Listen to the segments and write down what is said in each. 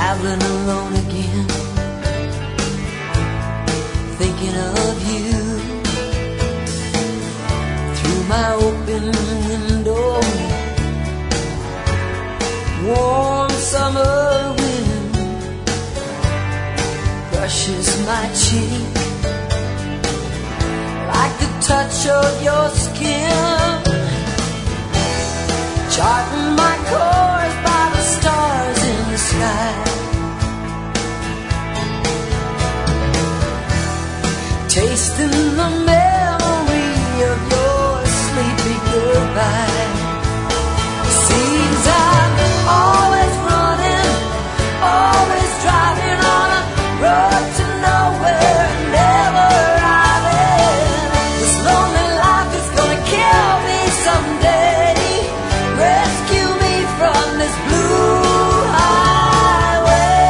traveling alone again, thinking of you. Through my open window, warm summer wind brushes my cheek, like the touch of your skin, charting my course by the stars in the sky. Tasting the memory of your sleepy goodbye. Seems I'm always running, always driving on a road to nowhere, never arriving. This lonely life is gonna kill me someday. Rescue me from this blue highway.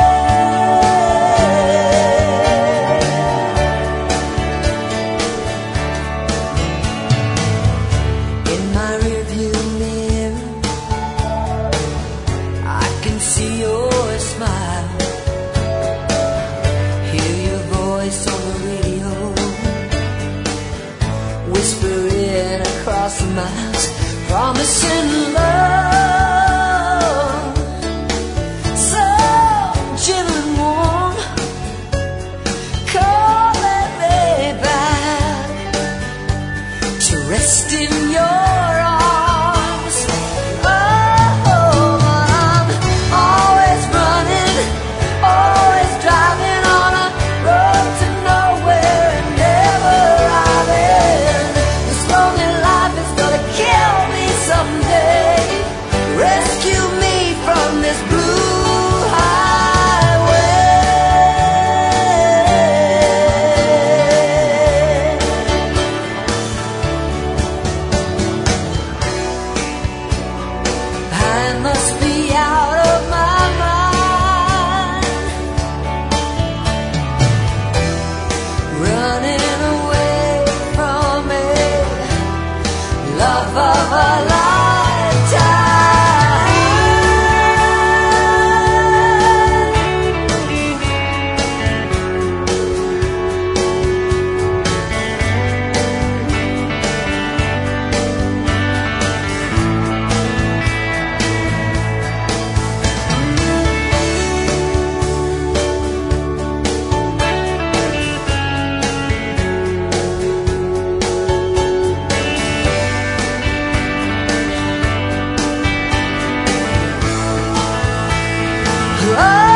In my rearview mirror, I can see your smile, hear your voice on the radio, whispering across the miles, promising love, so gentle and warm, calling me back to rest in your arms. Oh, I'm always running, always driving on a road to nowhere and never arriving. This lonely life is gonna kill me someday. Rescue me from this blue highway. I must be out of my mind, running away from it, love of a lifetime. Oh,